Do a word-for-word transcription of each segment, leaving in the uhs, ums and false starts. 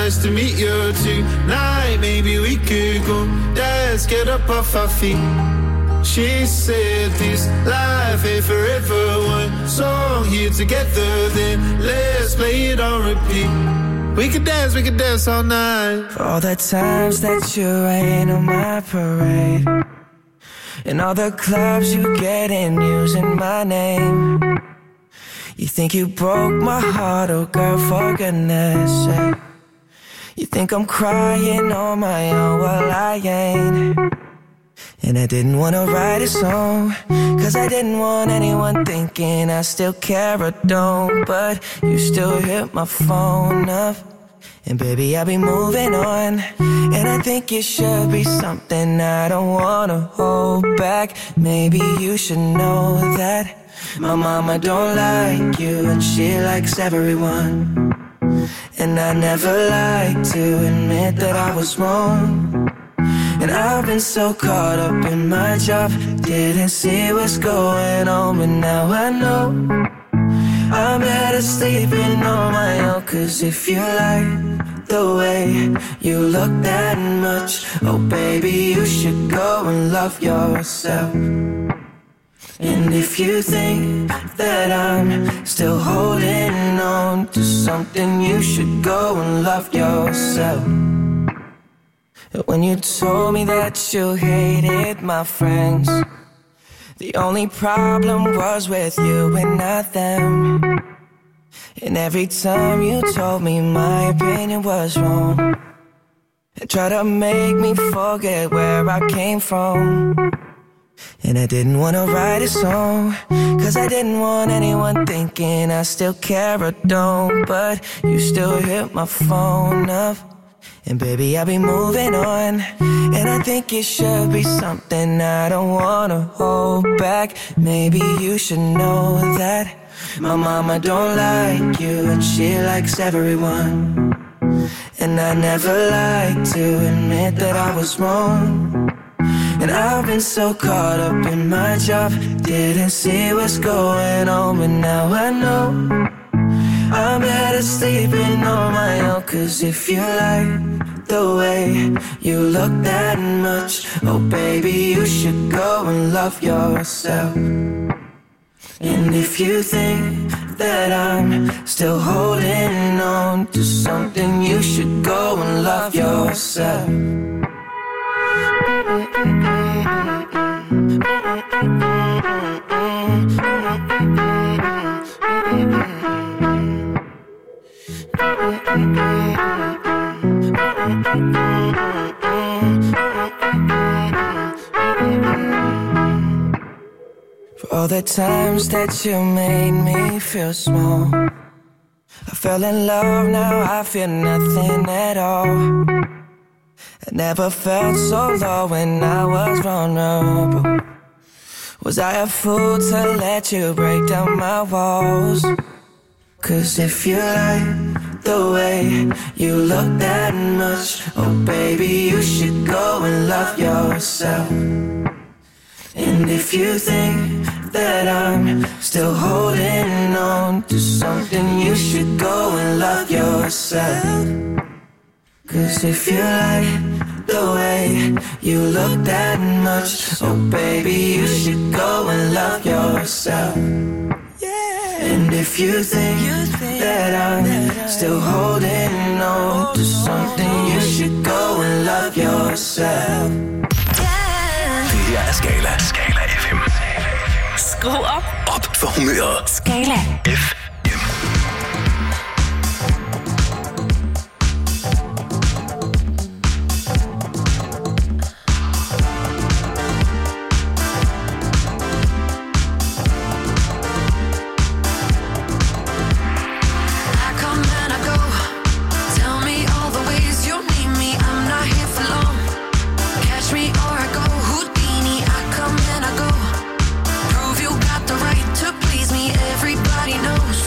nice to meet you tonight. Maybe we could go dance, get up off our feet. She said this life ain't forever. One song here together, then let's play it on repeat. We could dance, we could dance all night. For all the times that you rain on my parade, and all the clubs you get in using my name. You think you broke my heart, oh girl, for goodness sake. You think I'm crying on my own, well I ain't. And I didn't wanna write a song, cause I didn't want anyone thinking I still care or don't. But you still hit my phone up, and baby I'll be moving on. And I think it should be something I don't wanna hold back. Maybe you should know that my mama don't like you, and she likes everyone. And I never like to admit that I was wrong. And I've been so caught up in my job, didn't see what's going on. But now I know I'm better sleeping on my own. Cause if you like the way you look that much, oh baby, you should go and love yourself. And if you think that I'm still holding on to something, you should go and love yourself. When you told me that you hated my friends, the only problem was with you and not them. And every time you told me my opinion was wrong, and tried to make me forget where I came from. And I didn't wanna write a song, cause I didn't want anyone thinking I still care or don't. But you still hit my phone up, and baby I'll be moving on. And I think it should be something I don't wanna hold back. Maybe you should know that my mama don't like you, and she likes everyone. And I never like to admit that I was wrong. And I've been so caught up in my job, didn't see what's going on. But now I know I'm better sleeping on my own. Cause if you like the way you look that much, oh baby, you should go and love yourself. And if you think that I'm still holding on to something, you should go and love yourself. For all the times that you made me feel small, I fell in love, now I feel nothing at all. I never felt so low when I was vulnerable. Was I a fool to let you break down my walls? Cause if you like the way you look that much, oh baby, you should go and love yourself. And if you think that I'm still holding on to something, you should go and love yourself. Cause if you like the way you look that much, oh baby, you should go and love yourself. And if you think that I'm still holding on to something, you should go and love yourself. Det her er Skala. Skala F M. Skru op. Op for humøret. Skala F M. Everybody knows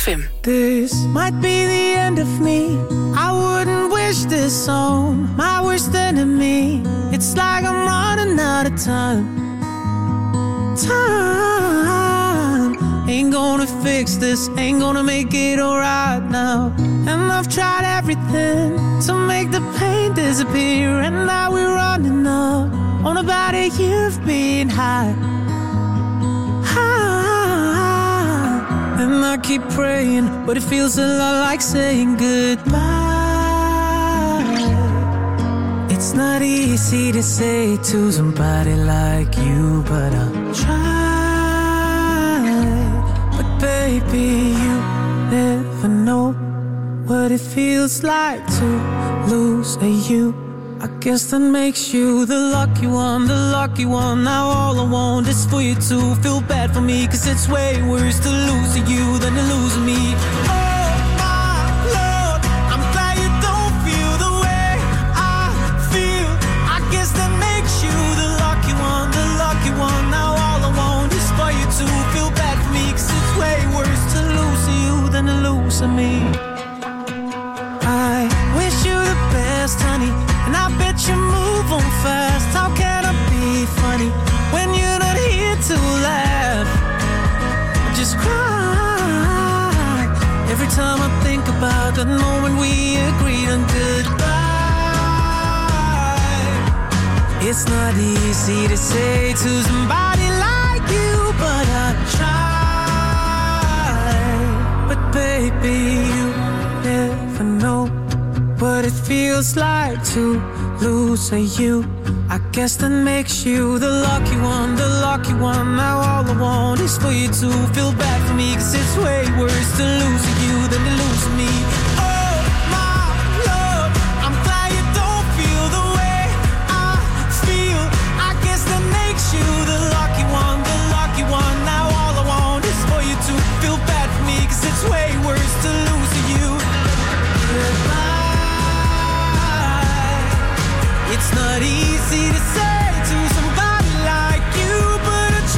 fem. This might be the end of me. I wouldn't wish this on my worst enemy. It's like I'm running out of time. Time ain't gonna fix this, ain't gonna make it alright now. And I've tried everything to make the pain disappear, and now we're running up on about a year of being high. High. And I keep praying, but it feels a lot like saying goodbye. It's not easy to say to somebody like you, but I'll try. But baby, you never know what it feels like to lose a you. I guess that makes you the lucky one, the lucky one. Now all I want is for you to feel bad for me, 'cause it's way worse to lose you than to lose me. Oh my Lord, I'm glad you don't feel the way I feel. I guess that makes you the lucky one, the lucky one. Now all I want is for you to feel bad for me, 'cause it's way worse to lose you than to lose me. I wish you the best, honey, and I bet you move on fast. How can I be funny when you're not here to laugh? I just cry every time I think about the moment we agreed on goodbye. It's not easy to say to somebody like you, but I try. But baby, you never know what it feels like to lose a you. I guess that makes you the lucky one, the lucky one. Now all I want is for you to feel bad for me, 'cause it's way worse to lose you than to lose me. Oh my Lord, I'm glad you don't feel the way I feel. I guess that makes you the lucky one, the lucky one. Now all I want is for you to feel bad for me, 'cause it's way worse to lose you. Goodbye. It's not easy to say to somebody like you, but I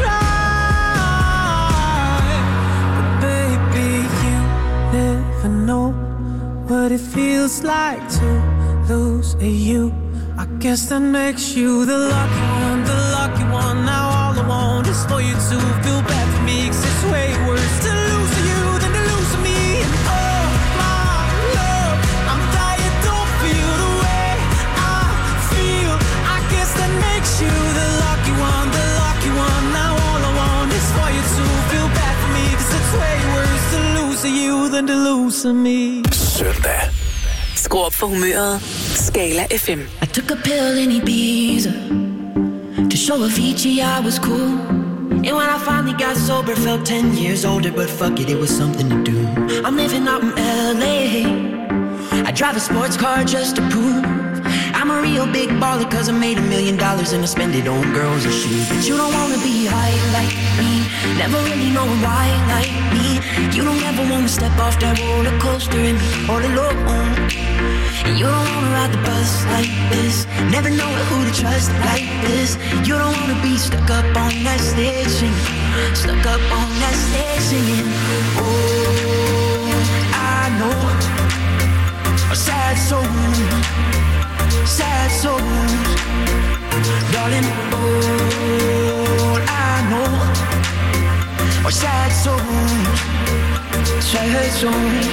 try. But baby, you never know what it feels like to lose a you. I guess that makes you the lucky one, the lucky one. Now all I want is for you to feel bad for me, 'cause it's way worse to lose you than to lose me. And oh my Lord, I'm glad you don't feel the way I feel. I guess that makes you the lucky one, the lucky one. Now all I want is for you to feel bad for me, 'cause it's way worse to lose you than to lose me. Søndag. Skru op for humøret. Skala F M. I took a pill in Ibiza to show Avicii I was cool. And when I finally got sober, felt ten years older, but fuck it, it was something to do. I'm living out in L A. I drive a sports car just to prove I'm a real big baller, 'cause I made a million dollars and I spend it on girls and shoes. But you don't wanna be high like me, never really knowing why like me. You don't ever wanna step off that roller coaster and be all alone. And you don't wanna ride the bus like this, never know who to trust like this. You don't wanna be stuck up on that stage singing, stuck up on that stage singing. Oh, I know a sad soul, sad souls, darling. All I know are sad souls, sad souls.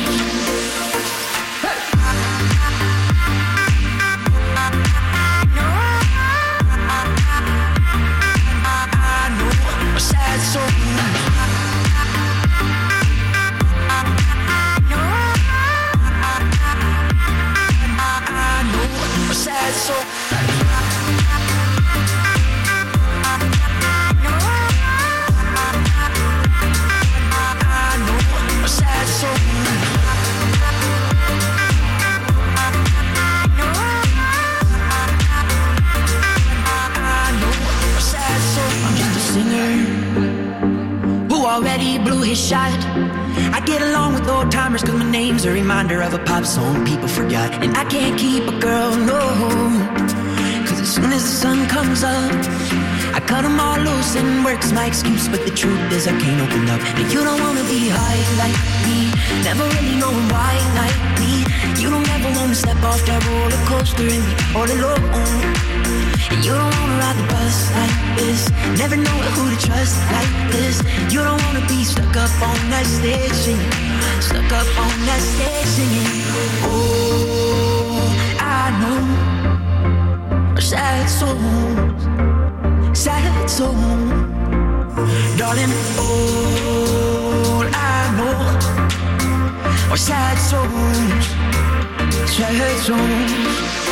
Shot. I get along with old timers 'cause my name's a reminder of a pop song people forgot. And I can't keep a girl, no, 'cause as soon as the sun comes up. I cut them all loose and work's my excuse, but the truth is I can't open up. And you don't wanna be high like me, never really knowing why like me. You don't ever wanna step off that roller coaster and be all alone. And you don't wanna ride the bus like this, never know who to trust like this. You don't wanna be stuck up on that stage singing, stuck up on that stage singing. Oh, I know sad songs, sad songs, darling. All I know are sad songs, sad songs.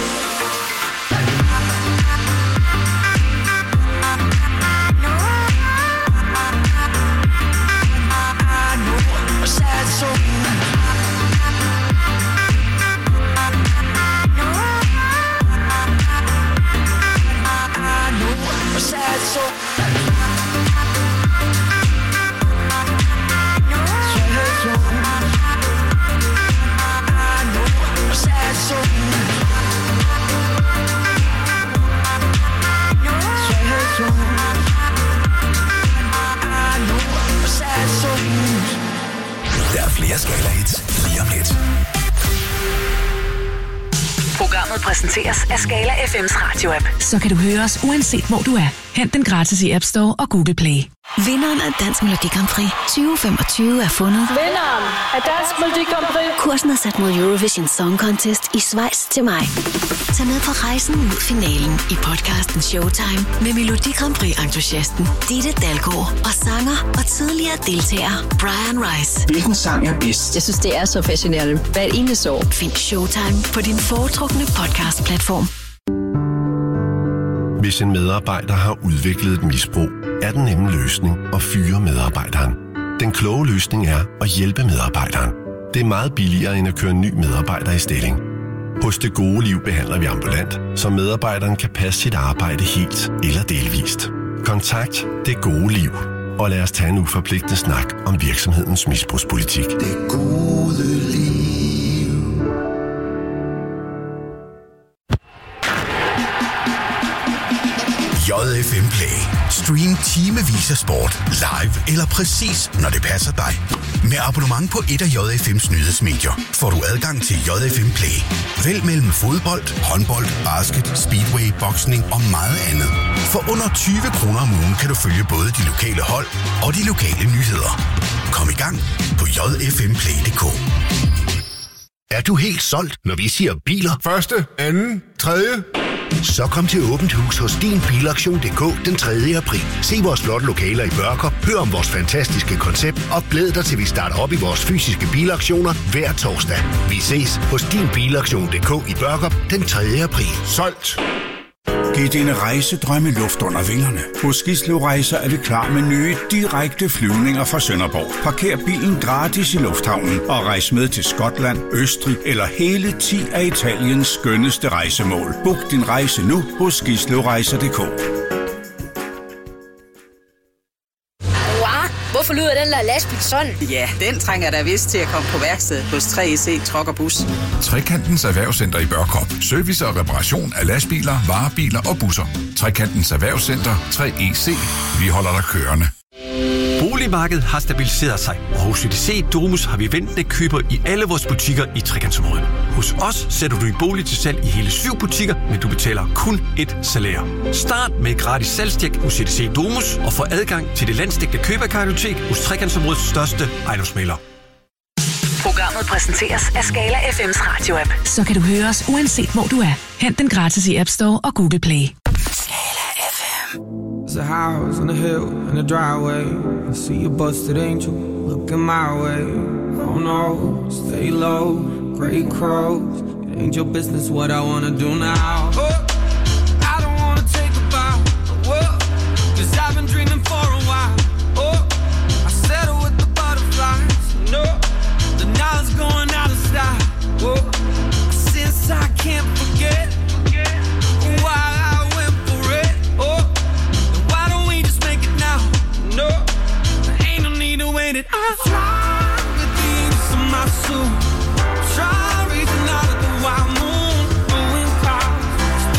Flere Skala-hits lige om lidt. Programmet præsenteres af Skala F M's radio-app. Så kan du høre os uanset hvor du er. Hent den gratis i App Store og Google Play. Vinderen af Dansk Melodi Grand Prix tyve femogtyve er fundet. Vinderen af Dansk Melodi Grand Prix. Kursen er sat mod Eurovision Song Contest i Schweiz til maj. Tag med på rejsen mod finalen i podcasten Showtime med Melodi Grand Prix-entusiasten Ditte Dalgaard og sanger og tidligere deltager Brian Rice. Hvilken sang er bedst? Jeg synes, det er så fascinerende. Hvert eneste år. Find Showtime på din foretrukne podcast-platform. Hvis en medarbejder har udviklet et misbrug, er den nemme løsning at fyre medarbejderen. Den kloge løsning er at hjælpe medarbejderen. Det er meget billigere end at køre en ny medarbejder i stilling. Hos Det Gode Liv behandler vi ambulant, så medarbejderen kan passe sit arbejde helt eller delvist. Kontakt Det Gode Liv, og lad os tage en uforpligtende snak om virksomhedens misbrugspolitik. Det gode liv. J F M Play. Stream timevis af sport, live eller præcis, når det passer dig. Med abonnement på et af J F M's nyhedsmedier får du adgang til J F M Play. Vælg mellem fodbold, håndbold, basket, speedway, boksning og meget andet. For under tyve kroner om ugen kan du følge både de lokale hold og de lokale nyheder. Kom i gang på j f m play punktum d k. Er du helt solgt, når vi siger biler? Første, anden, tredje. Så kom til åbent hus hos din bilaktion punktum d k den tredje april. Se vores flotte lokaler i Børkop, hør om vores fantastiske koncept og glæd dig til vi starter op i vores fysiske bilaktioner hver torsdag. Vi ses hos din bilaktion punktum d k i Børkop den tredje april. Solgt! Giv dine rejsedrømme luft under vingerne. Hos Gislev Rejser er vi klar med nye, direkte flyvninger fra Sønderborg. Parker bilen gratis i lufthavnen og rejs med til Skotland, Østrig eller hele ti af Italiens skønneste rejsemål. Book din rejse nu hos gislev rejser punktum d k. Hvorfor lyder den der lastbil sådan? Ja, den trænger da vist til at komme på værksted hos tre E C Truck og Bus. Trekantens Erhvervscenter i Børkop. Service og reparation af lastbiler, varebiler og busser. Trekantens Erhvervscenter tre E C. Vi holder dig kørende. Boligmarkedet har stabiliseret sig, og hos J D C Domus har vi ventende køber i alle vores butikker i Trekantsområdet. Hos os sætter du din bolig til salg i hele syv butikker, men du betaler kun et salær. Start med et gratis salgstjek hos J D C Domus og få adgang til det landsdækkende køberkartotek hos Trekantsområdets største ejendomsmægler. Programmet præsenteres af Skala F M's radio-app. Så kan du høre os uanset hvor du er. Hent den gratis i App Store og Google Play. Skala F M. There's a house on a hill in a driveway. I see a busted angel looking my way. Oh no, stay low, great crows. It ain't your business what I wanna do now. Oh, I don't wanna take a bow. Whoa, cause I've been dreaming for a while. Oh, I settle with the butterflies. No, the knowledge going out of style. Whoa, since I can't forget why I went for it. Oh, then why don't we just make it now? No, there ain't no need to wait it. I fly with the angels in my soul. Try reaching out at the wild moon, blowing clouds,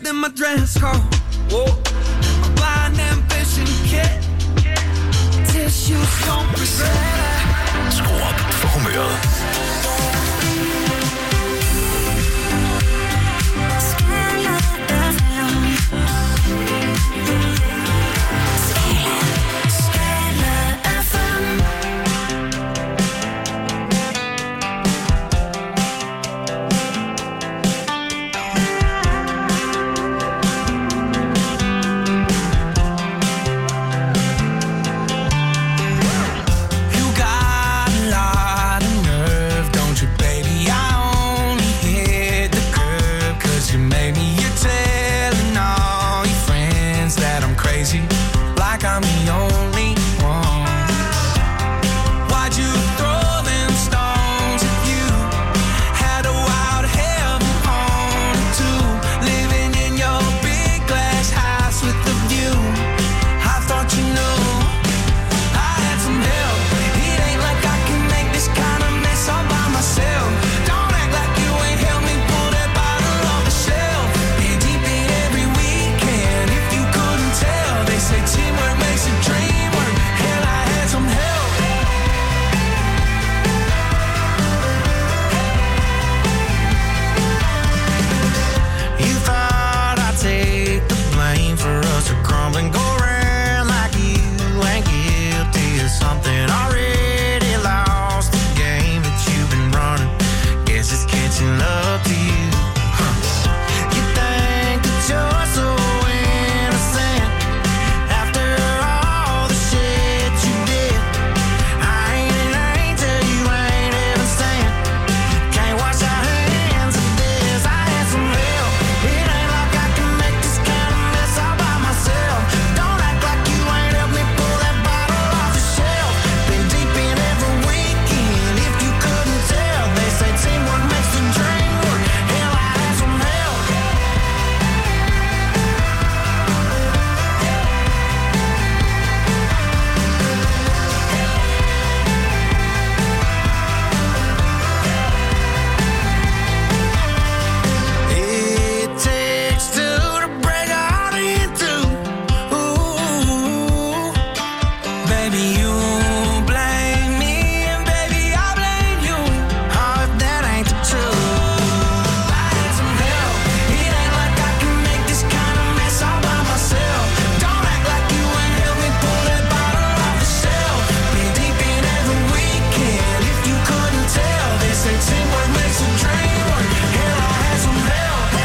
than my dress code. Whoa. A blind ambition kid. Tissues don't regret. Skru op for humøret. I'm the only one. Why'd you throw them stones at you? Had a wild heaven on too. Living in your big glass house with the view. I thought you knew I had some help. It ain't like I can make this kind of mess all by myself. Don't act like you ain't helped me pull that bottle off the shelf. Been deep in every weekend. If you couldn't tell, they say teamwork makes a dream work. Hell, I had some help. You thought I'd take the blame for us to crumble and go around like you ain't guilty of something already lost. The game that you've been running, guess it's catching up to you. Huh. You think that you're so innocent after all the shit you did. I ain't an angel, you ain't heaven sent. Can't wash our hands of this. I had some help. It ain't like I can make this kind of mess all by myself. Don't act like you ain't helped me pull that bottle off the shelf. Been deep in every weekend. If you couldn't tell, they say teamwork makes the dream work. Hell, I had some help. It takes two to break a heart in two. Ooh, baby, you blame me, and baby, I blame you. Oh, if that ain't the truth. I had some help. It ain't like I can make this kind of mess all by myself. Don't act like you ain't helped me pull that bottle off the shelf. Been deep in every weekend. If you couldn't tell, they say teamwork makes a dream work. Hell, I had some help.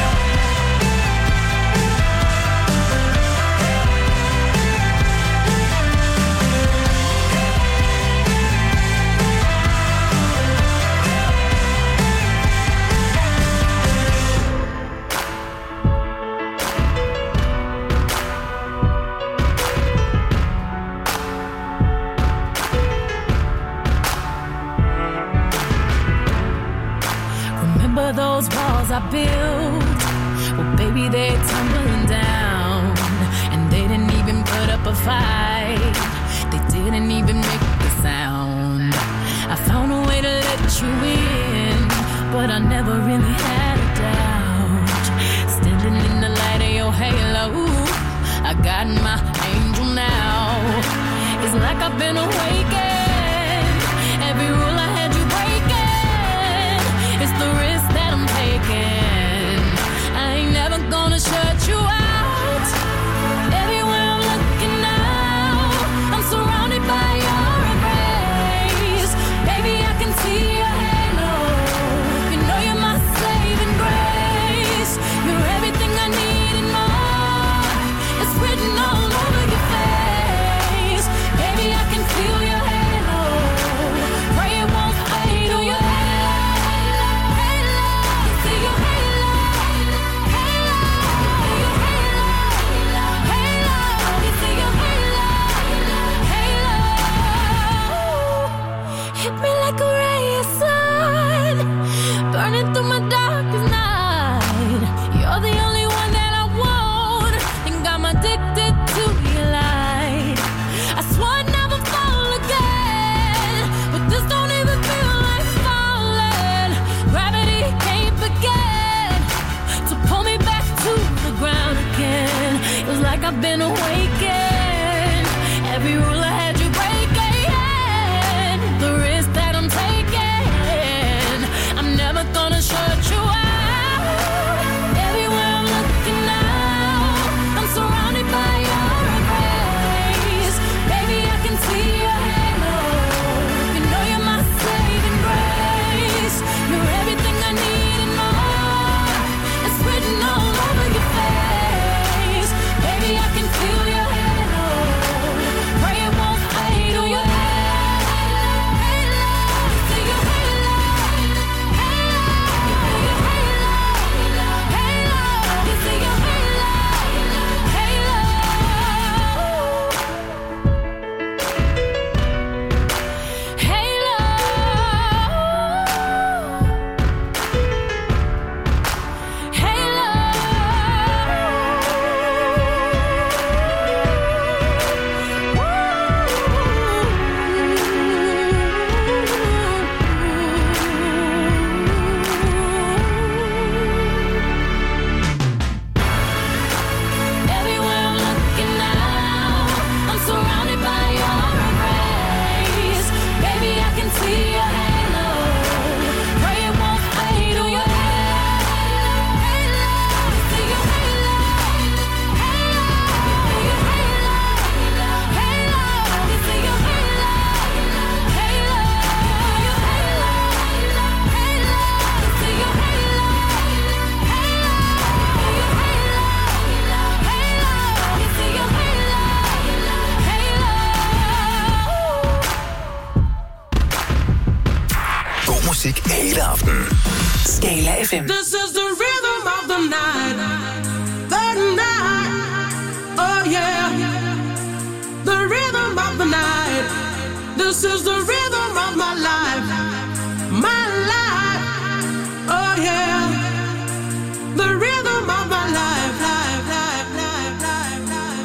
Remember those walls I built? Well, baby, they're tumbling down. And they didn't even put up a fight. They didn't even make a sound. I found a way to let you in, but I never really had a doubt. Standing in the light of your halo, I got my angel now. It's like I've been awakened. Every rule I had you breaking. It's the risk that I'm taking. I ain't never gonna shut you out. Everywhere I'm looking now, I'm surrounded by your embrace. Baby, I can see your halo. You know you're my saving grace. You're everything I need and more. It's written all over your face. Baby, I can feel your halo. Pray it won't fade on your halo. See your halo. Halo. See your halo. I've been awakened. Every rule I had you breaking. The risk that I'm taking, I'm never gonna shut you out. Everywhere I'm looking now, I'm surrounded by your embrace. Baby, I can see your halo. You know you're my saving grace. You're everything I need and more. It's written all over your face. Baby, I can feel your halo. Pray it won't fade. Oh, your halo, see your halo, halo, halo, you see your halo, halo, everywhere I'm looking now, I'm surrounded by your embrace. Baby, I can see your halo. Pray it won't fade. Oh, your halo, see your halo, halo, your halo, halo, you see your halo, halo, your halo, halo, you see your halo, halo, your halo, halo, you see your halo, halo. God musik hele aftenen. Skala F M. This is the rhythm of the night. The night. Oh yeah. The rhythm of the night. This is the rhythm of my life. My life. Oh yeah. The rhythm of my life. Life, life, life, life, life.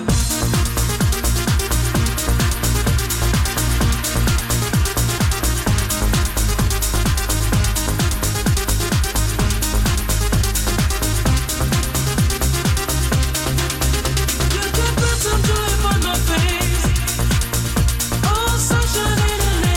You could put some joy upon my face. Oh, sunshine in an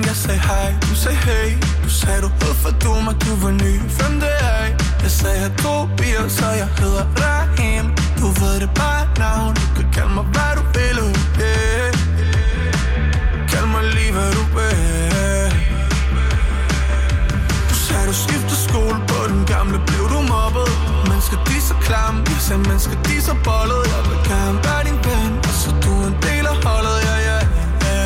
jeg sagde hej, du sagde hey. Du sagde du hed for du mig, du var ny. Hvem det er? Jeg sagde jeg to bier, så jeg hedder Rahim. Du ved det bare navn, du kan kalde mig hvad du vil, yeah. Kald mig lige hvad du vil. Du sagde du skifter skole, på den gamle blev du mobbet. Mennesker de så klamme, jeg sagde mennesker de så bollet. Jeg vil gerne være din ven, og så du en del af holdet, ja ja ja.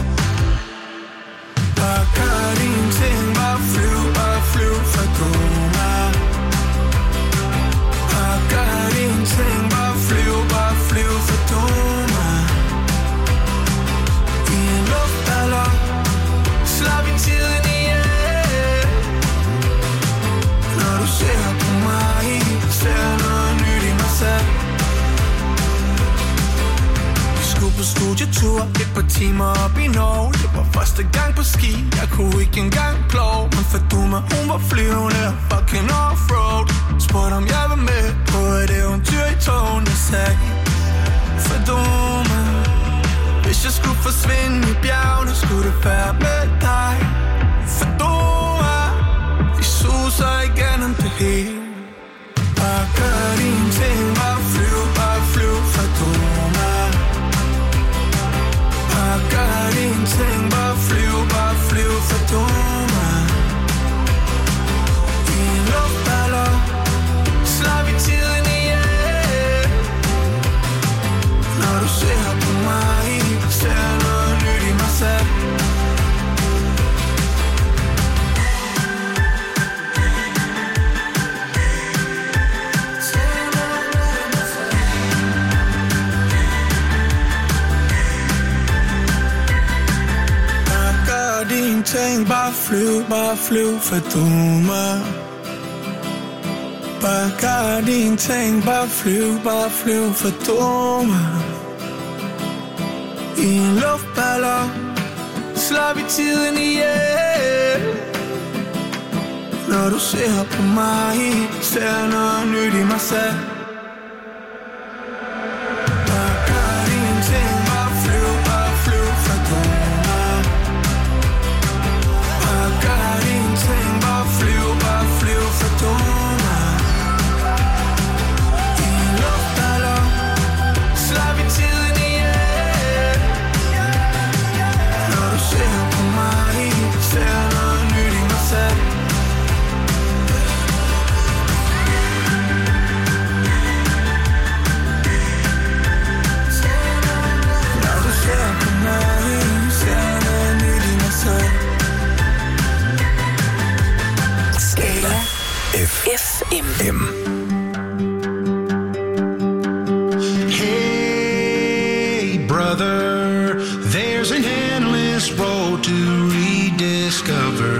Bare gør dine ting, bare flyv, bare flyv for du mig. Bare gør dine ting, bare flyv, bare flyv for du mig. I en luftballon slår vi tiden ihjel. Når du ser på mig, ser noget nyt i mig selv. Vi skulle på studietur, et par timer op i Norge. Det var første gang på ski, jeg kunne ikke engang plove. Men for du mig, hun var flyvende, fucking offroad. Spurgte om jeg var med på et eventyr i togen. Jeg sagde, for du mig. Hvis jeg skulle forsvinde i bjergene, skulle det være med dig. For du mig. Vi suser igennem det hele. Bare gør dine ting, bare flyv, bare flyv for du mig. Bare gør dine ting, bare flyv, bare flyv for du mig. I en luftballon slår vi tiden ihjel. Når du ser på mig, ser noget nyt i mig selv. Dine ting, bare flyv, bare flyv for du mig. Bare gør dine ting, bare flyv, bare flyv for du mig. I en luftballon slår vi tiden ihjel. Når du ser på mig, ser noget nyt i mig selv. Bare gør dine ting, bare flyv, bare flyv for du mig. Bare gør dine ting, bare flyv, bare flyv for du mig. I en luftballon slår vi tiden ihjel. Når du ser på mig, ser noget nyt i mig selv. Når du ser på mig, ser noget nyt i mig selv. Skala F M. Hey brother, there's an endless road to rediscover.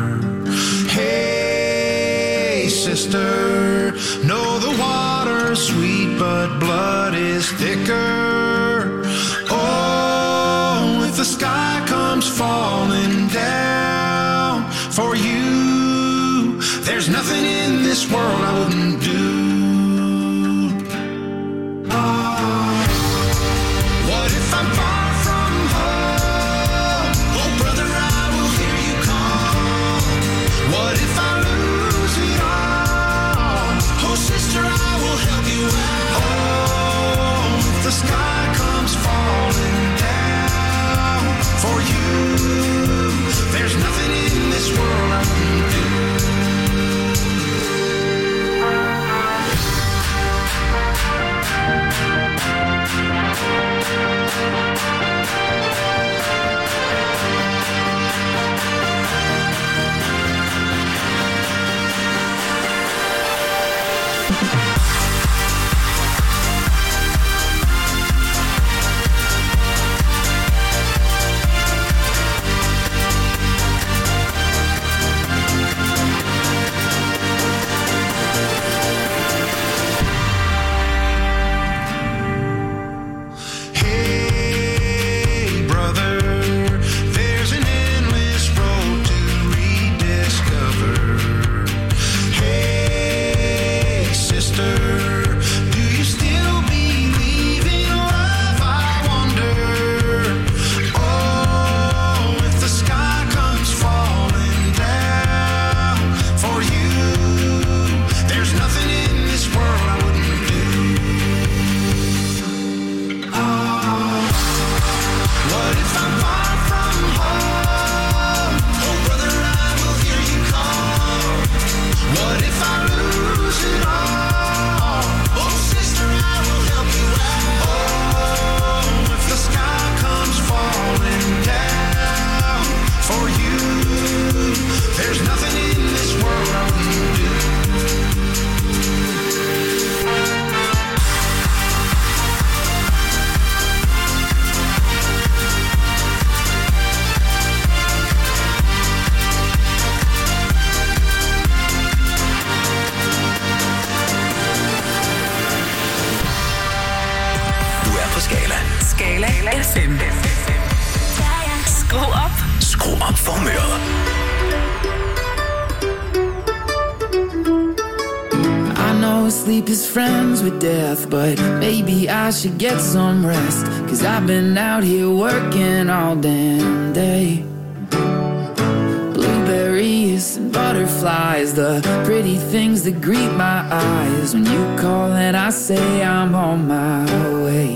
Hey sister, know the water's sweet but blood is thicker. Oh, if the sky comes falling down for you, there's nothing in this world I wouldn't do. Oh, what if I'm far from home? Oh, brother, I will hear you call. What if I lose it all? Oh, sister, I will help you out. Oh, if the sky comes falling down for you, there's nothing in this world I wouldn't do. Hey, sister, Skru op. Skru op for humøret. I know sleep is friends with death, but maybe I should get some rest. Cause I've been out here working all damn day. Blueberries and butterflies, the pretty things that greet my eyes. When you call and I say I'm on my way.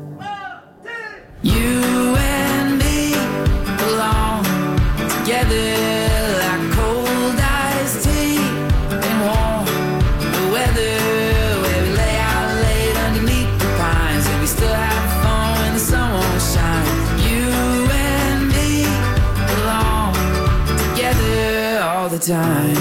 You and me belong together like cold iced tea and warm weather, where we lay out late underneath the pines and we still have fun when the sun won't shine. You and me belong together all the time.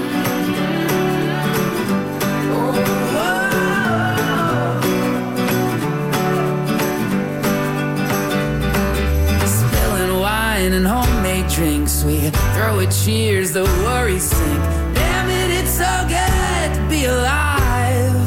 Spilling wine and homemade drinks, we throw a cheers, the worries sink. Damn it, it's so good to be alive.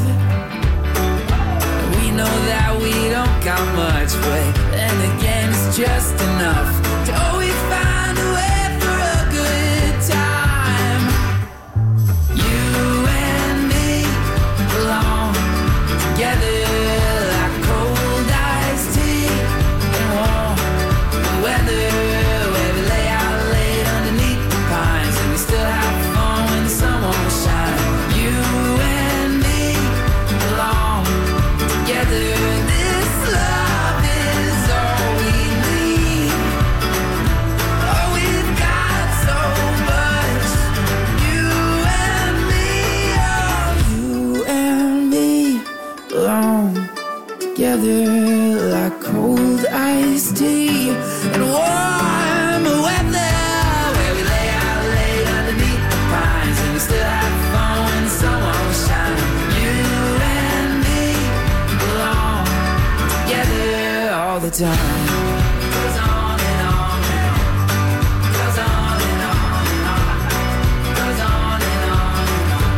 We know that we don't got much, but then again it's just enough to always find a way for a good time. You and me belong together like cold iced tea and warm weather, where we lay out late underneath the pines and we still have fun when the sun won't shine. You and me belong together. This love is all we need. Oh, we've got so much. You and me, oh, you and me belong together like cold iced tea and warm weather, where we lay out late underneath the pines and we still have fun when the sun won't shine. You and me belong together all the time. Goes on and on and on. Goes on and on and on. Goes on and on and on.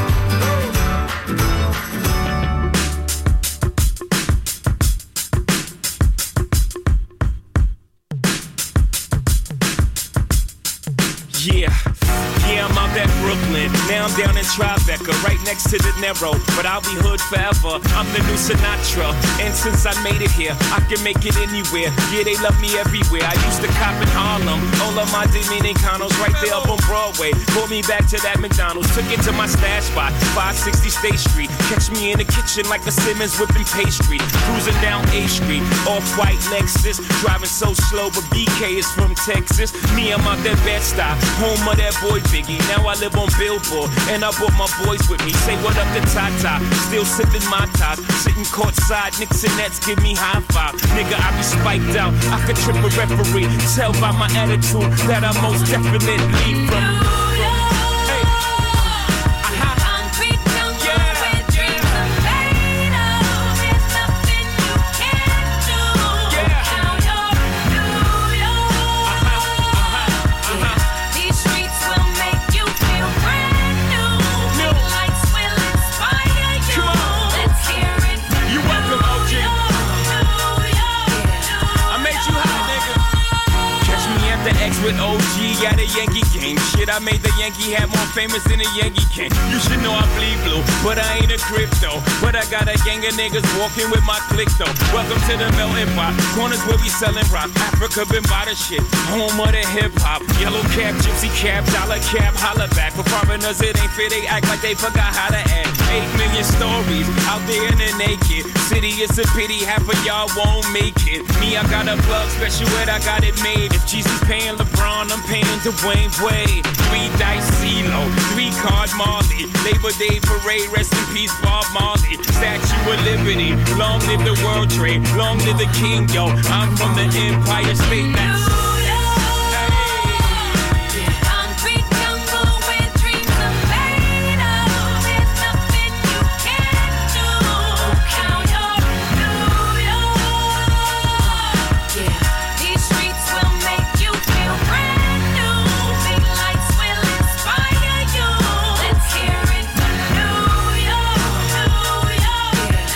Yeah, yeah, I'm out at Brooklyn. Now I'm down in Tribeca, right next to the Narrow. But I'll be hood forever. I'm the new Sinatra. And since I made it here, I can make it anywhere. Yeah, they love me everywhere. I used to cop in Harlem. All of my Dominicanos right there up on Broadway. Pulled me back to that McDonald's. Took it to my stash spot, five sixty State Street. Catch me in the kitchen like a Simmons whipping pastry. Cruising down A Street, off-white Lexus. Driving so slow, but B K is from Texas. Me, I'm out that Bed-Stuy, home of that boy Biggie. Now I live on Billboard, and I brought my boys with me. Say what up to Tata, still sipping my top. Sitting courtside, Knicks and Nets give me high five. Nigga, I be spiked out, I could trip a referee. Tell by my attitude that I most definitely from. With O G at a Yankee game. Shit, I made the Yankee hat more famous than a Yankee can. You should know I bleed blue, but I ain't a crypto. But I got a gang of niggas walking with my click though. Welcome to the melting pot. Corners where we selling rock. Africa been by the shit. Home of the hip hop. Yellow cap, gypsy cap, dollar cap, holla back. For foreigners it ain't fair, they act like they forgot how to act. Eight million stories out there in the naked city. It's a pity half of y'all won't make it. Me, I got a plug special ed, I got it made. If Jesus paying LeBron, I'm paying Dwayne Wade. Three dice CeeLo, three card Marley. Labor Day parade, rest in peace Bob Marley. Statue of Liberty, long live the World Trade, long live the King, yo. I'm from the Empire State. That's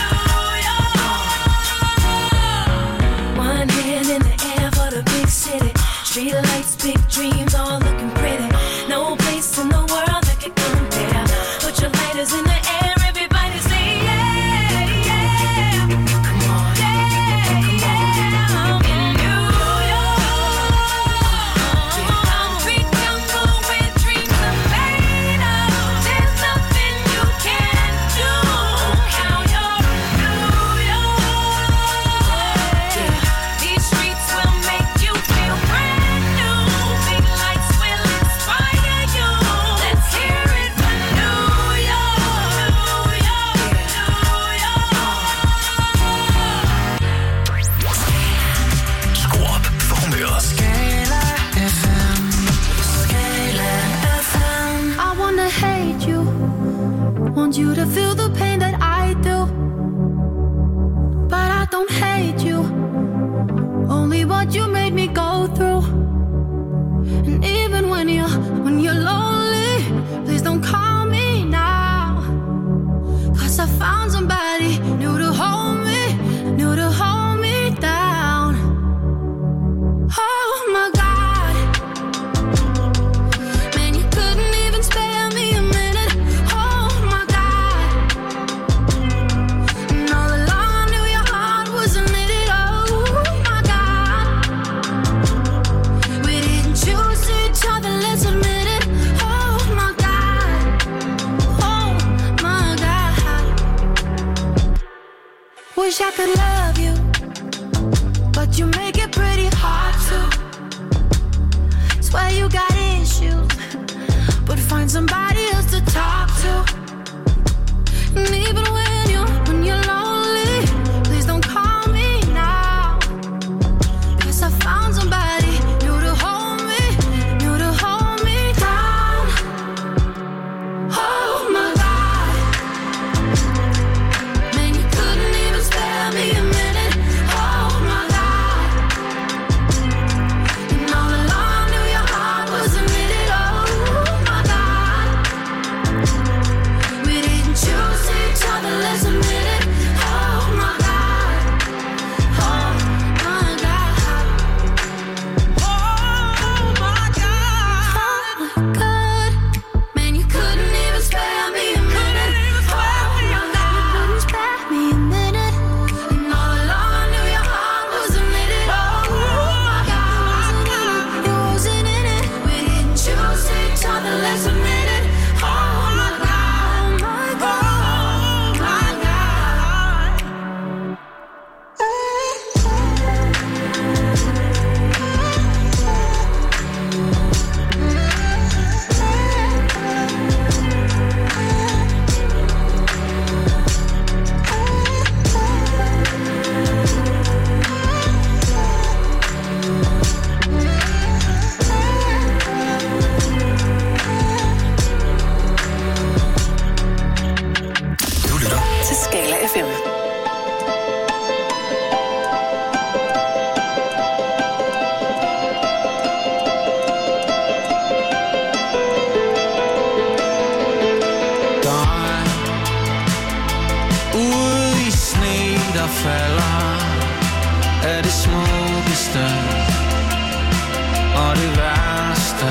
City. you to feel the pain that I do. But I don't hate you, only what you made me go through. And even when you're, when you're lonely, please don't call me now. Cause I found somebody new to hold me, new to hold me down. Oh my God, man, you couldn't even spare me a minute. Oh my God, and all along I knew your heart wasn't in it. Oh my God, we didn't choose each other, let's admit it. Oh my God, oh my God. Wish I could love you, but you make it pretty hard to. Swear you got issues, but find somebody else to talk to. And even when you're, when you're lonely, please don't call me now. Cause I found somebody new to hold me, new to hold me down. Oh my God, man, you couldn't even spare me a minute. Oh my God, and all along I knew your heart wasn't in it. Oh my God, we didn't choose each other, let's admit it. Oh my God, oh my God, oh my God, oh my God, man, you couldn't even spare me a minute. Oh my God, you couldn't spare me a minute. And all along I knew your heart wasn't in it. Oh my God, it wasn't in it. We didn't choose each other, let's admit it. Oh my God, oh my God, oh my God. Du lytter til Skala F M. Døgn ude i sne, der falder, er det smukkeste og det værste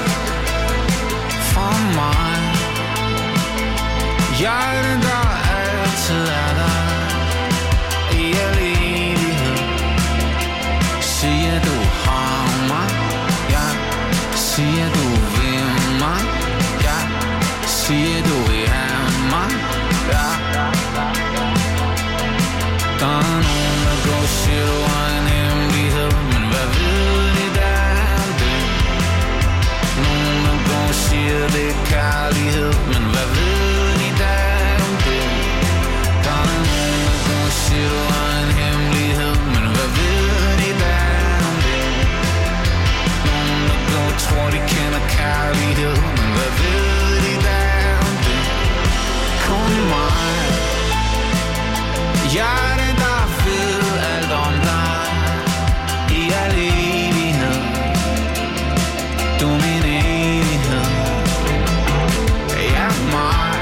for mig. Hjertet, der altid er der i al evighed. Siger du har mig, ja. Siger du vil mig, ja. Siger du vil have mig, ja. Der er nogen, der går, siger du har en hemmelighed, men hvad ved de der om det? Nogen, der går, siger det er kærlighed, men hvad ved de der om det? Der er nogen, der går, siger du har en hemmelighed, men hvad ved de der om det? Nogen, der går, tror de kender kærlighed, men hvad ved de der om det? Kun mig, hjertet, der ved alt om dig i al evighed. Du er min evighed, ja mig.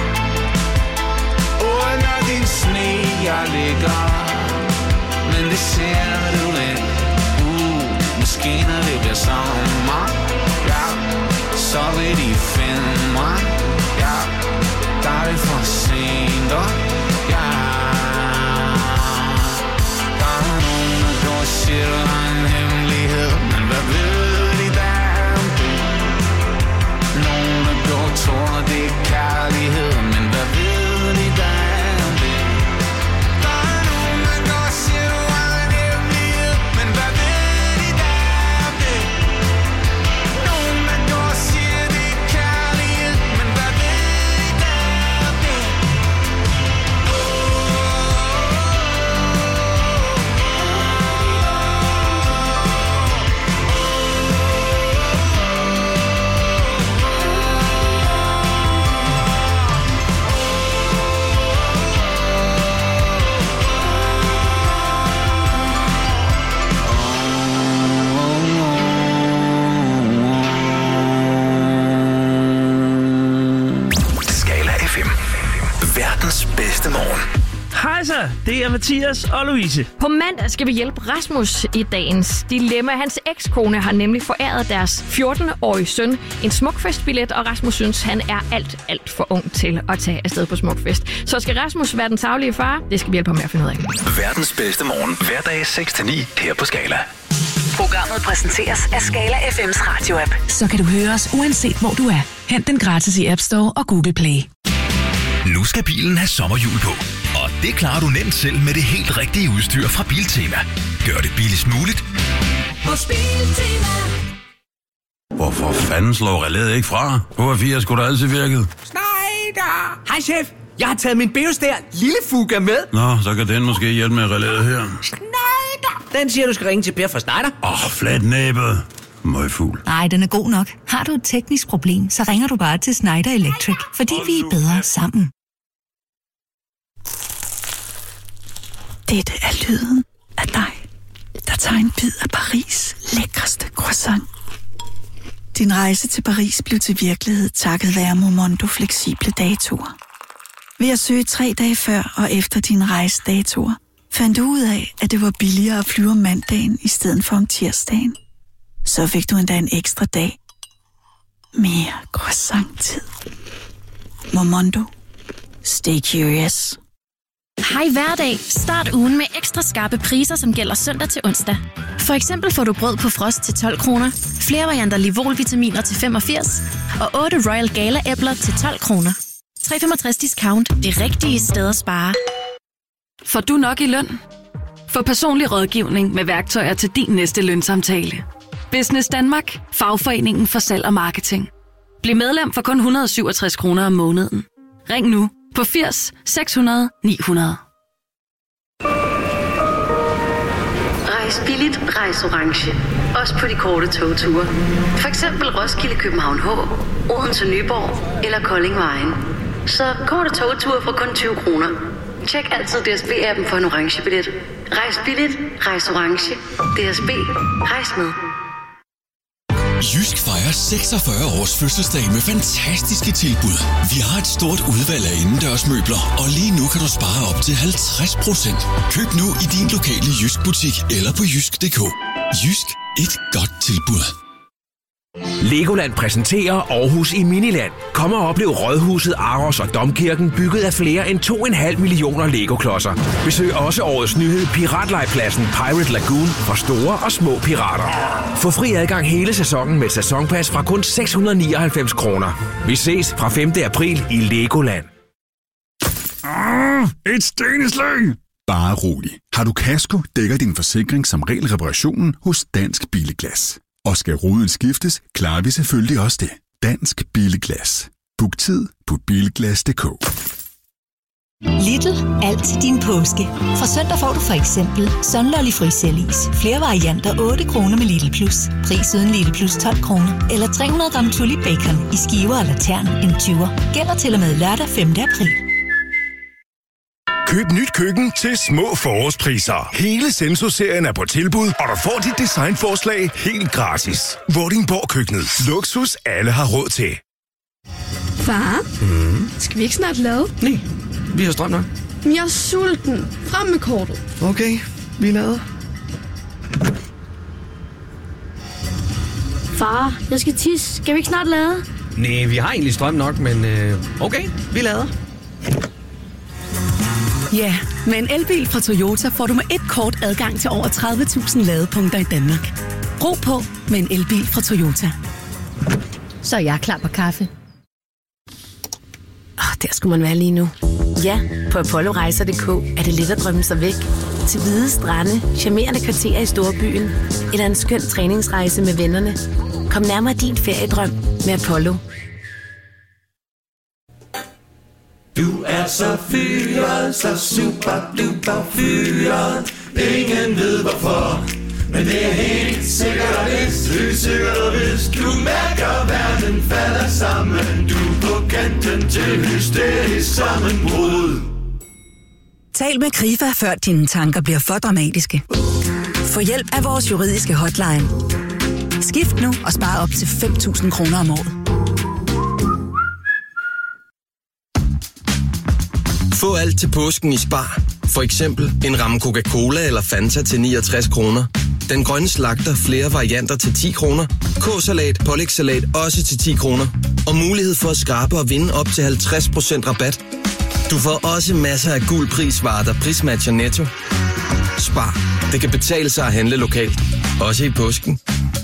Under din sne jeg ligger, men det ser du ikke. Uh, måske når det bliver sommer, ja, så vil de finde mig, ja. Der er det for sent, og ja. Der er nogen, der går og siger, du har en hemmelighed, men hvad ved de der om det? Nogen, der går og tror, det er kærlighed, men hvad ved de der om det? Der er nogen, der går og siger, du har en hemmelighed, men hvad ved de der om det? Nogen, der går og siger, det er kærlighed, men hvad ved de der om det? Verdens bedste morgen. Hej så, det er Mathias og Louise. På mandag skal vi hjælpe Rasmus i dagens dilemma. Hans ekskone har nemlig foræret deres fjorten-årige søn en smukfestbillet, og Rasmus synes, han er alt, alt for ung til at tage afsted på smukfest. Så skal Rasmus være den tarvelige far? Det skal vi hjælpe ham med at finde ud af. Verdens bedste morgen, hverdag seks til ni her på Skala. Programmet præsenteres af Skala F M's radio-app. Så kan du høre os uanset hvor du er. Hent den gratis i App Store og Google Play. Nu skal bilen have sommerhjul på. Og det klarer du nemt selv med det helt rigtige udstyr fra Biltema. Gør det billigst muligt. Hos Biltema. Hvorfor fanden slår relæet ikke fra? H fire skulle da altid virket. Schneider! Hej chef, jeg har taget min Beostær lille Fuga med. Nå, så kan den måske hjælpe med relæet her. Schneider! Den siger, du skal ringe til Per fra Schneider. Åh, oh, flat næbet. Møgfugl. Nej, den er god nok. Har du et teknisk problem, så ringer du bare til Schneider Electric, fordi vi er bedre sammen. Dette er lyden af dig, der tager en bid af Paris' lækreste croissant. Din rejse til Paris blev til virkelighed takket være Momondo fleksible datoer. Ved at søge tre dage før og efter din rejsedatoer, fandt du ud af, at det var billigere at flyve om mandagen i stedet for om tirsdagen. Så fik du endda en ekstra dag. Mere croissant-tid. Momondo. Stay curious. Hej hverdag. Start ugen med ekstra skarpe priser, som gælder søndag til onsdag. For eksempel får du brød på frost til tolv kroner, flere varianter Livol-vitaminer til femogfirs og otte Royal Gala-æbler til tolv kroner. tre komma femogtres discount. Det rigtige sted at spare. Får du nok i løn? Få personlig rådgivning med værktøjer til din næste lønsamtale. Business Danmark. Fagforeningen for salg og marketing. Bliv medlem for kun et hundrede og syvogtres kroner om måneden. Ring nu på firs seks hundrede ni hundrede. Rejs billigt, rejs orange. Også på de korte togture. For eksempel Roskilde, København H, Odense, Nyborg eller Kolding Vejen. Så korte togture for kun tyve kroner. Tjek altid D S B-appen for en orange billet. Rejs billigt, rejs orange. D S B. Rejs med. Jysk fejrer seksogfyrre års fødselsdag med fantastiske tilbud. Vi har et stort udvalg af indendørsmøbler, og lige nu kan du spare op til halvtreds procent. Køb nu i din lokale Jysk butik eller på jysk punktum d k. Jysk. Et godt tilbud. Legoland præsenterer Aarhus i Miniland. Kom og oplev Rådhuset, Aros og Domkirken bygget af flere end to komma fem millioner Lego-klodser. Besøg også årets nyhed Piratlejpladsen Pirate Lagoon for store og små pirater. Få fri adgang hele sæsonen med sæsonpas fra kun seks hundrede nioghalvfems kroner. Vi ses fra femte april i Legoland. Ah, et steneslæng! Bare rolig. Har du kasko, dækker din forsikring som regel reparationen hos Dansk Billeglas. Og skal ruden skiftes, klarer vi selvfølgelig også det. Dansk Billeglas. Book tid på bilglas punktum d k. Lidl. Alt til din påske. Fra søndag får du for eksempel Sunlolly Frisellis. Flere varianter otte kroner med Lidl Plus. Pris uden Lidl Plus tolv kroner. Eller tre hundrede gram Tulip Bacon i skiver eller tern en tyver. Gælder til og med lørdag femte april. Køb nyt køkken til små forårspriser. Hele Senso-serien er på tilbud, og du får dit designforslag helt gratis. Vordingborg Køkkenet. Luksus alle har råd til. Far, Mm. skal vi ikke snart lade? Nej, vi har strøm nok. Men jeg er sulten. Frem med kortet. Okay, vi lader. Far, jeg skal tisse. Skal vi ikke snart lade? Nej, vi har egentlig strøm nok, men øh, okay, vi lader. Ja, med en elbil fra Toyota får du med et kort adgang til over tredive tusind ladepunkter i Danmark. Brug på med en elbil fra Toyota. Så er jeg klar på kaffe. Oh, der skulle man være lige nu. Ja, på apollorejser punktum d k er det let at drømme sig væk. Til hvide strande, charmerende kvarterer i storbyen, eller en skøn træningsrejse med vennerne. Kom nærmere din feriedrøm med Apollo. Du er så fyret, så super duper fyret. Ingen ved hvorfor, men det er helt sikkert og vist. Helt sikkert og vist. Du mærker verden falder sammen. Du er på kanten til hysterisk sammenbrud. Tal med Krifa, før dine tanker bliver for dramatiske. Få hjælp af vores juridiske hotline. Skift nu og spar op til fem tusind kroner om året. Få alt til påsken i Spar. For eksempel en ramme Coca-Cola eller Fanta til niogtres kroner. Den grønne slagter flere varianter til ti kroner. K-salat, pålægssalat også til ti kroner. Og mulighed for at skrabe og vinde op til halvtreds procent rabat. Du får også masser af guld prisvarer, der prismatcher Netto. Spar. Det kan betale sig at handle lokalt. Også i påsken.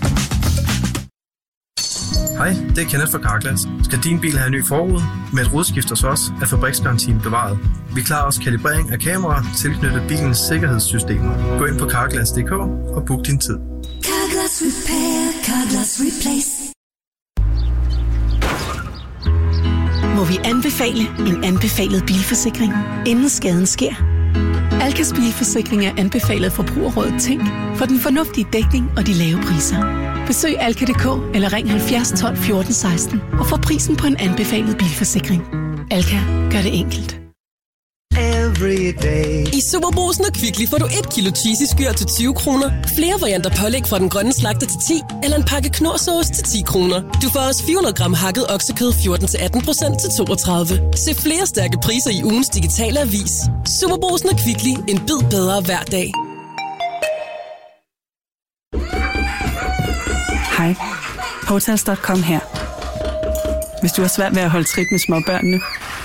Hej, det er Kenneth fra Carglass. Skal din bil have en ny forrude? Med et rodskift hos os er fabriksgarantien bevaret. Vi klarer også kalibrering af kameraer tilknyttet bilens sikkerhedssystemer. Gå ind på carglass punktum d k og book din tid. Carglass Repair, Carglass Replace. Må vi anbefale en anbefalet bilforsikring, inden skaden sker? Alkas bilforsikring er anbefalet forbrugerrådet Tænk for den fornuftige dækning og de lave priser. Besøg alka punktum d k eller ring halvfjerds tolv fjorten seksten og få prisen på en anbefalet bilforsikring. Alka gør det enkelt. I Superbrugsen og Kvickly får du et kilo cheesy skyr til tyve kroner, flere varianter pålæg fra den grønne slagter til ti, eller en pakke knorrsauce til ti kroner. Du får også fire hundrede gram hakket oksekød fjorten til atten procent til toogtredive. Se flere stærke priser i ugens digitale avis. Superbrugsen og Kvickly. En bid bedre hver dag. Hej. Hotels punktum com her. Hvis du har svært ved at holde trit med småbørnene,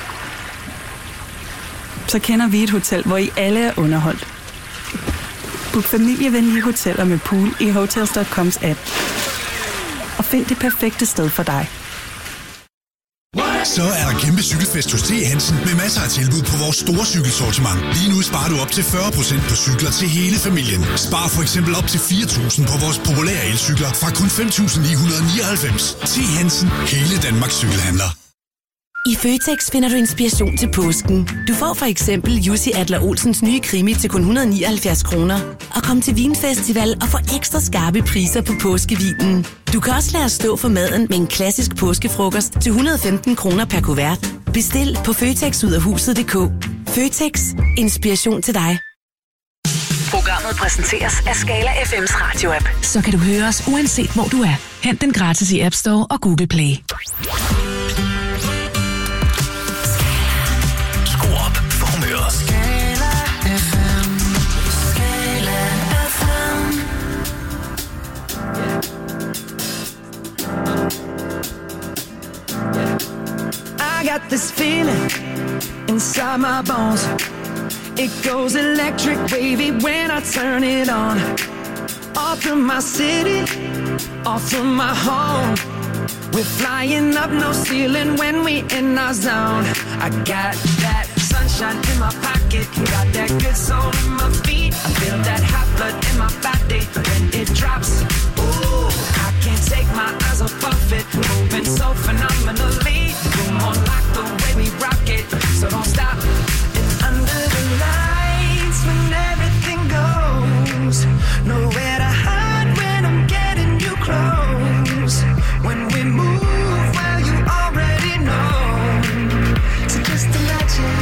så kender vi et hotel, hvor I alle er underholdt. Book familievenlige hoteller med pool i hotels punktum coms app. Og find det perfekte sted for dig. Så er der kæmpe cykelfest hos T. Hansen med masser af tilbud på vores store cykelsortiment. Lige nu sparer du op til fyrre procent på cykler til hele familien. Spar for eksempel op til fire tusind på vores populære elcykler fra kun fem tusind ni hundrede nioghalvfems. T. Hansen. Hele Danmarks cykelhandler. I Føtex finder du inspiration til påsken. Du får for eksempel Jussi Adler-Olsens nye krimi til kun et hundrede og nioghalvfjerds kroner. Og kom til Vinfestival og få ekstra skarpe priser på påskevinen. Du kan også lade os stå for maden med en klassisk påskefrokost til et hundrede og femten kroner per kuvert. Bestil på føtex ud af huset punktum d k. Føtex. Inspiration til dig. Programmet præsenteres af Skala F M's radio-app. Så kan du høre os uanset hvor du er. Hent den gratis i App Store og Google Play. I got this feeling inside my bones. It goes electric wavy when I turn it on. Off from my city, off from my home. We're flying up no ceiling when we in our zone. I got that sunshine in my pocket, got that good soul in my feet. I feel that hot blood in my body when it drops. Ooh, I can't take my eyes off of it, moving so phenomenally. Come on, like the way we rock it, so don't stop. And under the lights when everything goes, nowhere to hide when I'm getting you close. When we move, well you already know. So just imagine.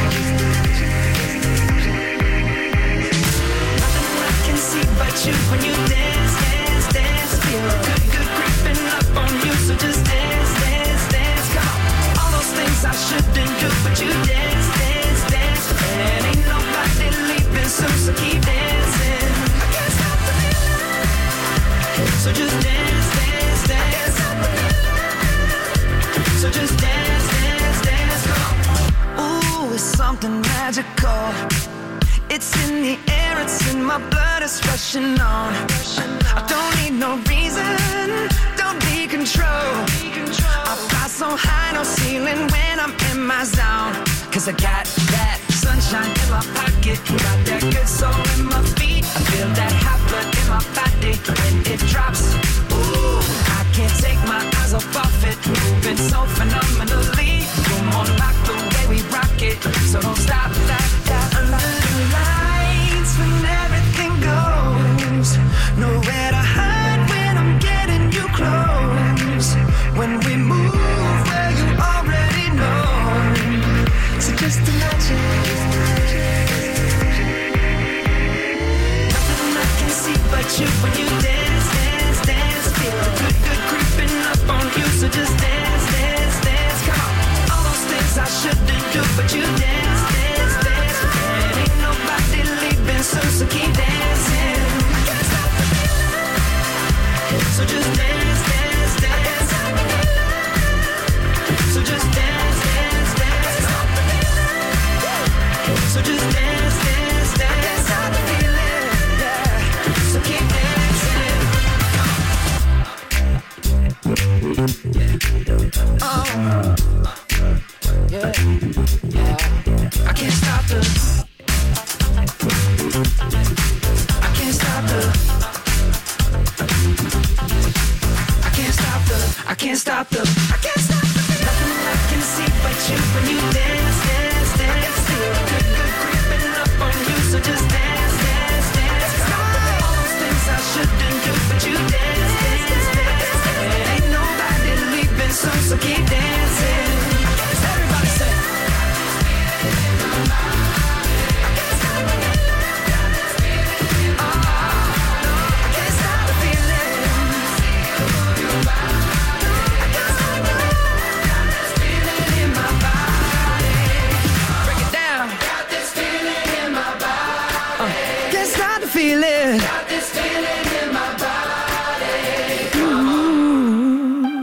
Nothing I can see but you when you dance, dance, dance. Feel good, good creeping up on you. So just dance, dance, dance. Come on. All those things I shouldn't do, but you dance, dance, dance. And ain't nobody leaving soon, so keep dancing. I can't stop the feeling. So just dance, dance, dance. I can't stop the feeling. So just dance, dance, dance. Come on. Ooh, it's something magical. It's in the air, it's in my blood, it's rushing on. I don't need no reason, don't be control. I fly so high, no ceiling when I'm in my zone. Cause I got that sunshine in my pocket, got that good soul in my feet. I feel that hot blood in my body when it drops. Ooh, I can't take my eyes off of it, moving so phenomenally. Come on, like the way we rock it, so don't stop that, that under the lights when everything goes. Nowhere to hide when I'm getting you close. When we move, well you already know. So just imagine. Nothing I can see but you when you dance, dance, dance. Feel good, good creeping up on you. So just dance, dance, dance. Come on. All those things I shouldn't do, but you dance, dance, dance. stop the I can't stop the I can't stop the I can't stop the I can't stop the nothing I can see but you when you dance, dance, dance. Feel good, good creeping up on you, so just dance, dance, dance. All those things I shouldn't do, but you dance, dance, dance. Ain't nobody leaving, so so keep dancing. Everybody say. Feeling. Got this feeling in my body. Ooh.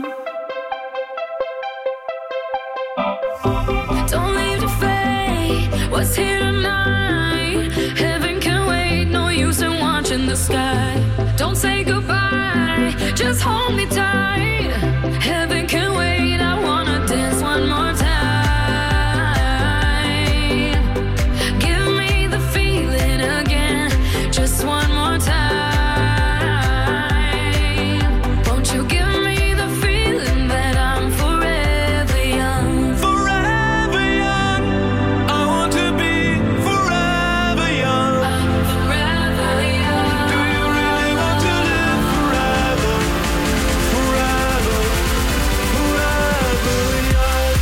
Don't leave the fate. What's here tonight? Heaven can wait. No use in watching the sky. Don't say goodbye. Just hold me tight. Heaven can wait. I wanna dance one more time. Give me the feeling again. Just one more time. Won't you give me the feeling that I'm forever young? Forever young. I want to be forever young. I'm forever young. Do you really want to live forever? Forever, forever young.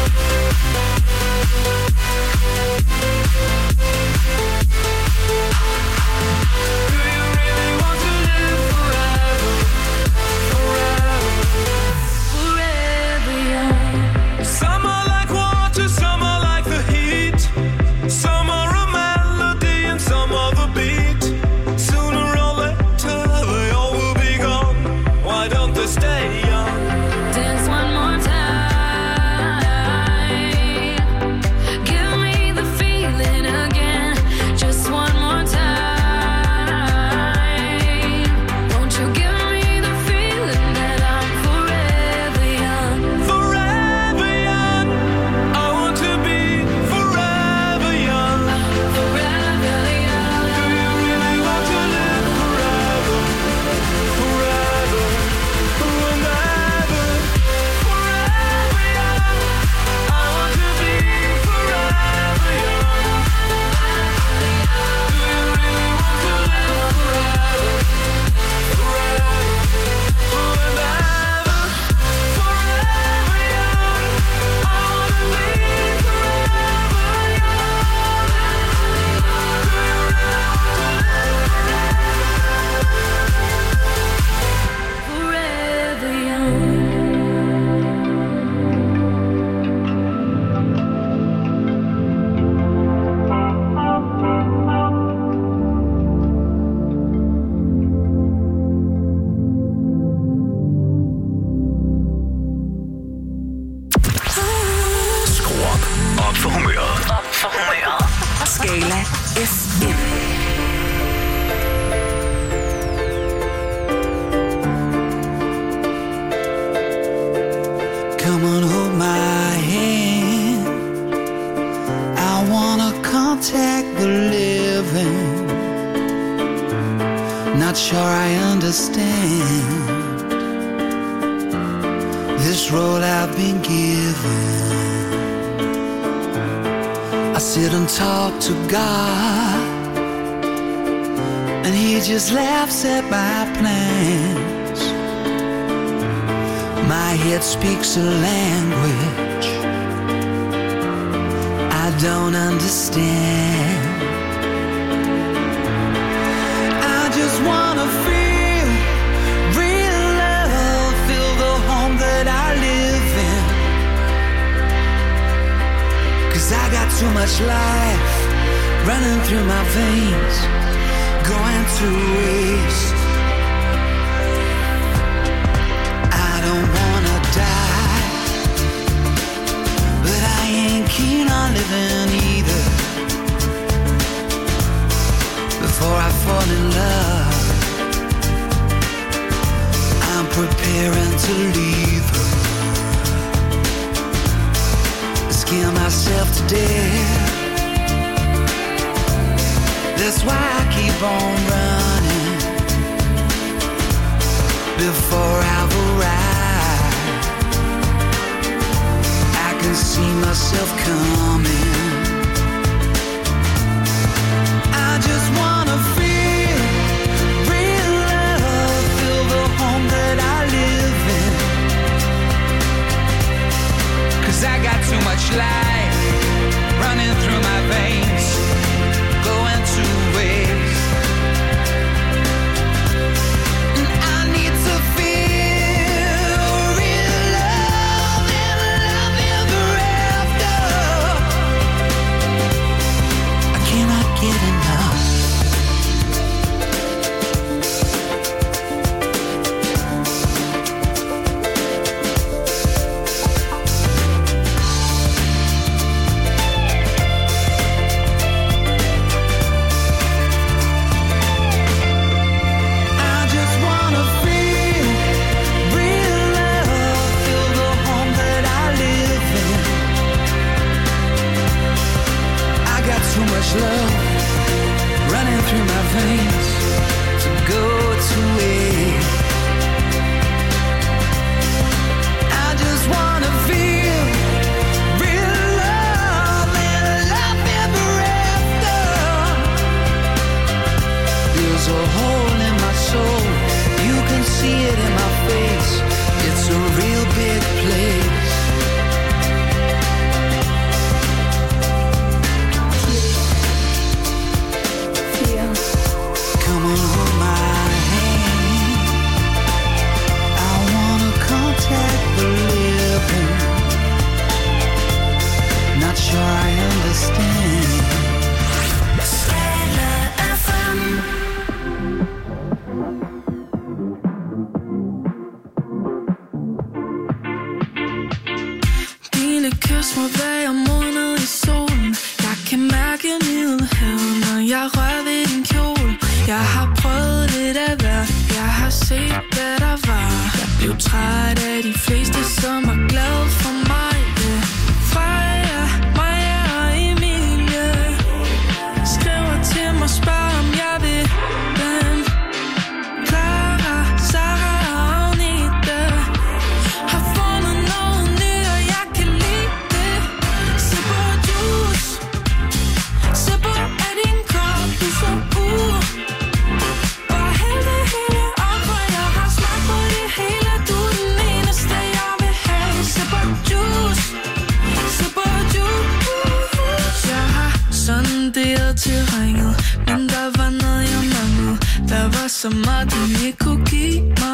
Some are like water, some are like the heat. Some are a melody and some are the beat. Sooner or later they all will be gone. Why don't they stay young? Dance one more time. Give me the feeling again. Just one more time. Won't you give me the feeling that I'm forever young? Forever young. I want to be forever young. Forever young. Do you really want to live forever? Forever, forever, forever young. I want to be forever young. Do you really want to live forever? Forever, forever, forever young. I want to be forever Forever young. Skru op. Op for humøret. Op for humøret. Skala F M. Come on, hold my hand. I wanna contact the living. Not sure I understand this role I've been given. I sit and talk to God, and He just laughs at my plans. My head speaks a language I don't understand. I just wanna feel real love, feel the home that I live in. 'Cause I got too much life running through my veins, going to waste. I don't wanna die, but I ain't keen on living either. Before I fall in love, I'm preparing to leave her. Scare myself to death keep on running before I've arrived. I can see myself coming. I just wanna feel real love, feel the home that I live in. 'Cause I got too much life running through my veins, going two ways. And I need to feel real love and love ever after. I cannot get enough. Love running through my veins to go to waste. I just wanna feel real love and love ever after. There's a hole in my soul, you can see it in my face. It's a real big place. Sure I understand. Stella F M. Dine kys må være måned i solen. Jeg kan mærke middelhavet, når jeg rører ved din kjole. Jeg har prøvet lidt af hver, jeg har set hvad der var. Jeg blev træt af de fleste, som er glade for mig. Yeah. Freja, Maja og Emilie skriver til mig, spørger om jeg vil den. Clara, Sarah og Agnete har fundet noget nyt, og jeg kan lide det. Sipper og juice, sipper af din kop, du så uh. Bare hæld det hele op, for jeg har smagt på det hele. Du er den eneste, jeg vil have. Sipper og juice, sipper og juice. Jeg har sonderet terrænet, men der var noget, jeg manglede. Der var så meget, du ikke kunne give mig.